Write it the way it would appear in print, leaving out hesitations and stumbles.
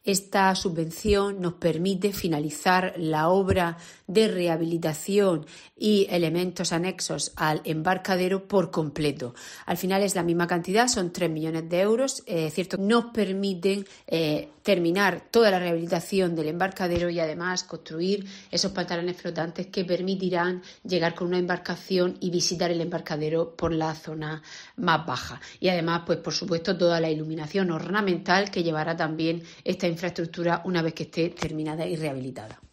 Esta subvención nos permite finalizar la obra de rehabilitación y elementos anexos al embarcadero por completo. Al final es la misma cantidad, son 3 millones de euros. Es cierto, nos permiten terminar toda la rehabilitación del embarcadero y además construir esos pantalones flotantes que permitirán llegar con una embarcación y visitar el embarcadero por la zona más baja. Y además, pues por supuesto, toda la iluminación ornamental que llevará también esta infraestructura una vez que esté terminada y rehabilitada.